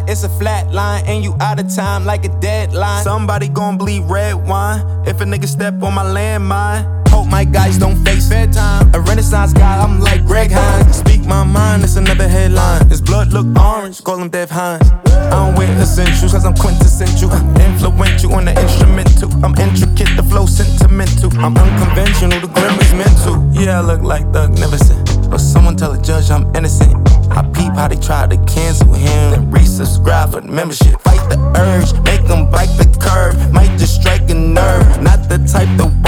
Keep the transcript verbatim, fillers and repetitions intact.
line, it's a flat line, and you out of time like a deadline. Somebody gon' bleed red wine if a nigga step on my landmine. Hope my guys don't face bedtime. A renaissance guy, I'm like Greg Hines. Speak my mind, it's another headline. His blood look orange, call him Dev Hines. I don't wear essentials cause I'm quintessential. I'm influential on the instrumental. I'm intricate, the flow sentimental. I'm unconventional, the grim is mental. Yeah, I look like Thug Neverson, but someone tell a judge I'm innocent. I peep how they try to cancel him, then resubscribe for the membership. Fight the urge, make them bite the curve. Might just strike a nerve, not the type to